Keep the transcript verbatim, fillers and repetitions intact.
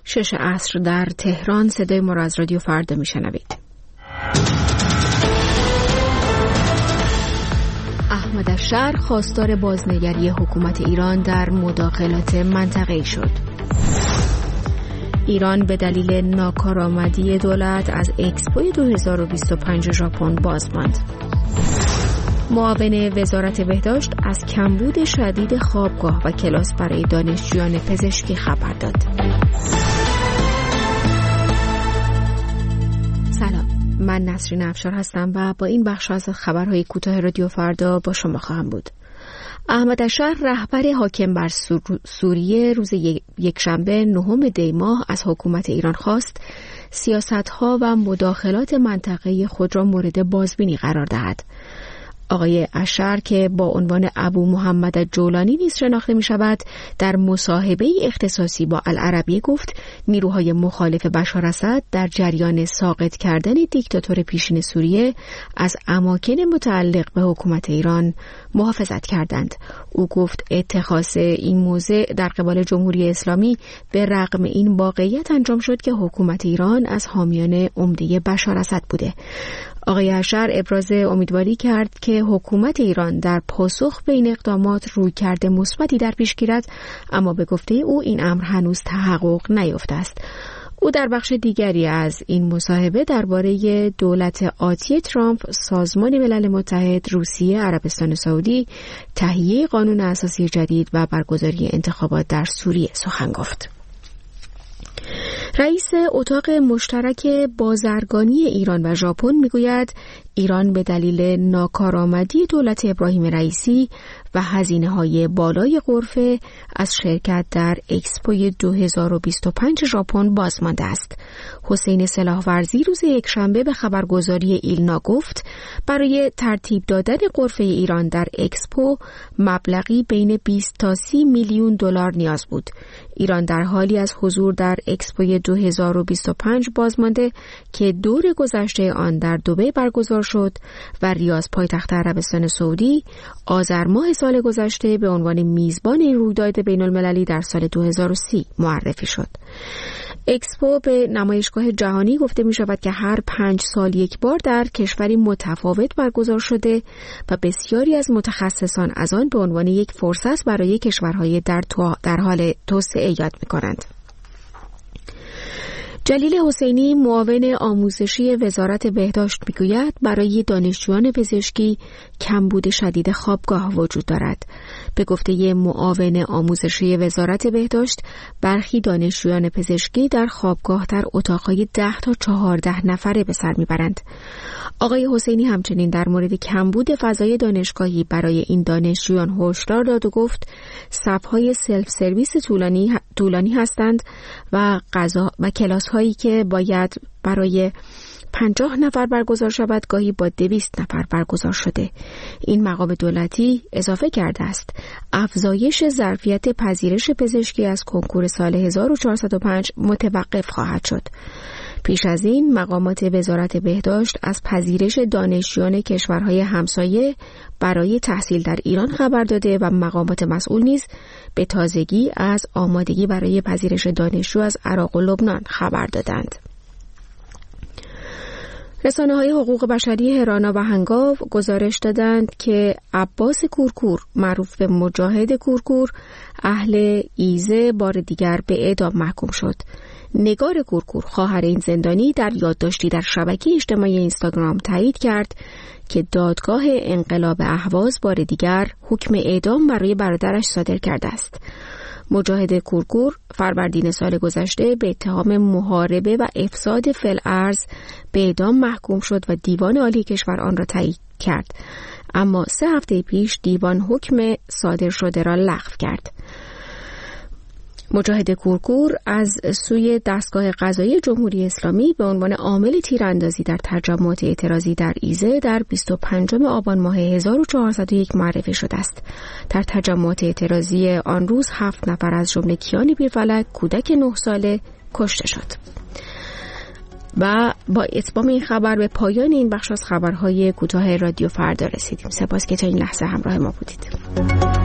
شش عصر در تهران. صدای ما را از رادیو فردا میشنوید. احمد اشر خواستار بازنگری حکومت ایران در مداخلات منطقه‌ای شد. ایران به دلیل ناکارآمدی دولت از اکسپو دو هزار و بیست و پنج ژاپن باز ماند. معاون وزارت بهداشت از کمبود شدید خوابگاه و کلاس برای دانشجویان پزشکی خبر داد. سلام، من نسرین افشار هستم و با این بخش از خبرهای کوتاه رادیو فردا با شما خواهم بود. احمد اشر رهبر حاکم بر سوریه روز یکشنبه نهم دی ماه از حکومت ایران خواست سیاست‌ها و مداخلات منطقه‌ای خود را مورد بازبینی قرار دهد. آقای اشر که با عنوان ابو محمد جولانی نیز شناخته می شود، در مصاحبه اختصاصی با العربیه گفت نیروهای مخالف بشار اسد در جریان ساقط کردن دیکتاتور پیشین سوریه از اماکن متعلق به حکومت ایران محافظت کردند. او گفت اتخاذ این موضع در قبال جمهوری اسلامی به رغم این واقعیت انجام شد که حکومت ایران از حامیان عمده بشار اسد بوده. آقای اشر ابراز امیدواری کرد که حکومت ایران در پاسخ به این اقدامات رویکرد مثبتی در پیش گیرد، اما به گفته او این امر هنوز تحقق نیافته است. او در بخش دیگری از این مصاحبه درباره دولت آتی ترامپ، سازمان ملل متحد، روسیه، عربستان سعودی، تهیه قانون اساسی جدید و برگزاری انتخابات در سوریه سخن گفت. رئیس اتاق مشترک بازرگانی ایران و ژاپن میگوید ایران به دلیل ناکارآمدی دولت ابراهیم رئیسی و هزینه‌های بالای غرفه از شرکت در اکسپو دو هزار و بیست و پنج ژاپن باز مانده است. حسین سلاح‌ورزی روز یکشنبه به خبرگزاری ایلنا گفت برای ترتیب دادن غرفه ایران در اکسپو مبلغی بین بیست تا سی میلیون دلار نیاز بود. ایران در حالی از حضور در اکسپو دو هزار و بیست و پنج باز مانده که دور گذشته آن در دبی برگزار شد و ریاض پایتخت عربستان سعودی آذر ماه سال گذشته به عنوان میزبان این رویداد بین المللی در سال دو هزار و سی معرفی شد. اکسپو به نمایشگاه جهانی گفته می شود که هر پنج سال یک بار در کشوری متفاوت برگزار شده و بسیاری از متخصصان از آن به عنوان یک فرصت برای کشورهای در, تو... در حال توسعه یاد می کنند. جلیل حسینی معاون آموزشی وزارت بهداشت میگوید برای دانشجویان پزشکی کمبود شدید خوابگاه وجود دارد. به گفته معاون آموزشی وزارت بهداشت برخی دانشجویان پزشکی در خوابگاه در اتاقهای ده تا چهارده نفره به سر میبرند. آقای حسینی همچنین در مورد کمبود فضای دانشگاهی برای این دانشجویان هشدار داد و گفت صف‌های سلف سرویس طولانی طولانی هستند و غذا و کلاس هایی که باید برای پنجاه نفر برگزار شود گاهی با دویست نفر برگزار شده. این مقام دولتی اضافه کرده است افزایش ظرفیت پذیرش پزشکی از کنکور سال هزار و چهارصد و پنج متوقف خواهد شد. پیش از این مقامات وزارت بهداشت از پذیرش دانشجویان کشورهای همسایه برای تحصیل در ایران خبر داده و مقامات مسئول نیز به تازگی از آمادگی برای پذیرش دانشجو از عراق و لبنان خبر دادند. رسانه‌های حقوق بشری هرانا و هنگاو گزارش دادند که عباس کورکور معروف به مجاهد کورکور اهل ایزه بار دیگر به اعدام محکوم شد. نگار کورکور خواهر این زندانی در یادداشتی در شبکه اجتماعی اینستاگرام تایید کرد که دادگاه انقلاب اهواز بار دیگر حکم اعدام برای برادرش صادر کرده است. مجاهد کورکور فروردین سال گذشته به اتهام محاربه و افساد فی‌الارض به اعدام محکوم شد و دیوان عالی کشور آن را تایید کرد، اما سه هفته پیش دیوان حکم صادر شده را لغو کرد. مجاهد کورکور از سوی دستگاه قضایی جمهوری اسلامی به عنوان عامل تیراندازی در تجمعات اعتراضی در ایزه در بیست و پنجم آبان ماه هزار و چهارصد و یک معرفی شده است. در تجمعات اعتراضی آن روز هفت نفر از جمله کیان بیرفلک کودک نه ساله کشته شد. و با اتمام این خبر به پایان این بخش از خبرهای کوتاه رادیو فردا رسیدیم. سپاس که تا این لحظه همراه ما بودید.